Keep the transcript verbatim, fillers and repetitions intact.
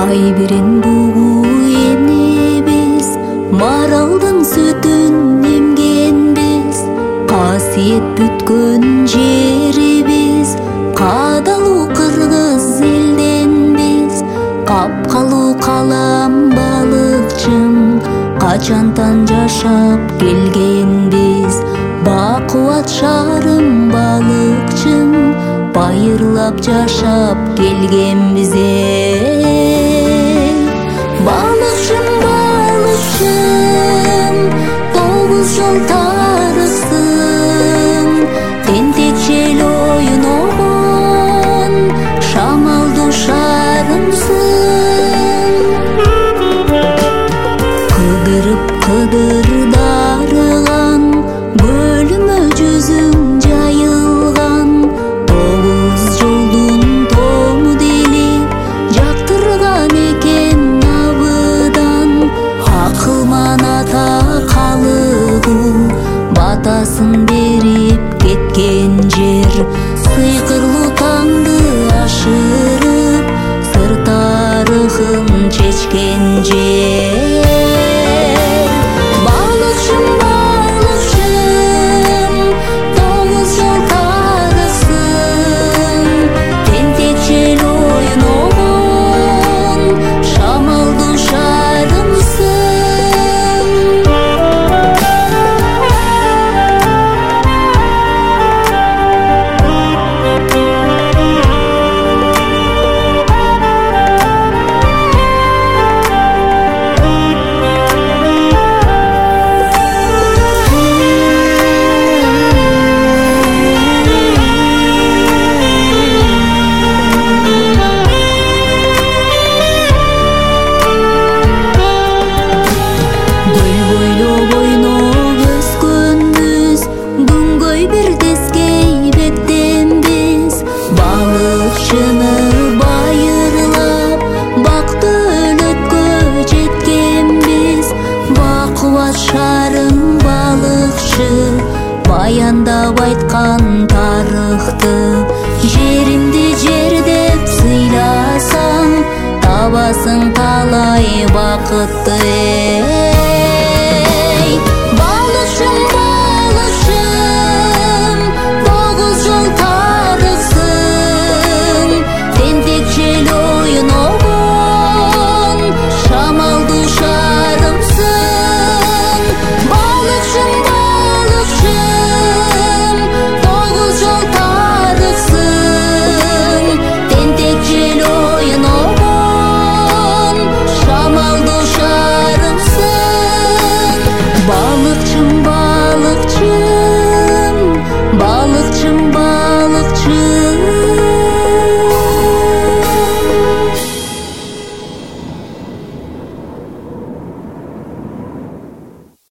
Айберен бугу эмебиз, маралдын сүтүн эмгенбиз. Касиет бүткөн жерибиз, кадалуу кыргыз элденбиз. Капкалуу калам балыкчым, качантан жашап келгенбиз. Бакубат шаарым балыкчым, байырлап жашап келгенбиз. Балыкчым, балыкчым, тогуз жол тарыксың. Тентек жел ойногон, шамалдуу шарымсың. Кыдырып кыдырдарыган, бөлүмө жүзүң жайылган. Тогуз жолдун тому делип, жактырган экен абыдан. Акылман ата калыгуу, батасын берип кеткен жер. Сыйкырлуу таңды ашырып, сыр тарыхын чечкен жер. Балыкчым, балыкчым, тогуз жол тарыксың. Тентек жел ойногон, шамалдуу шарымсың. Көл бойлоп ойноп өскөнбүз, күнгөй бир тескей беттенбиз. Балыкчыны байырлап, бакты өлөткө жеткенбиз. Бакубат шаарым балыкчы, баяндап айткан тарыхты. Жеримди жер деп сыйласаң, табасың талай бакытты.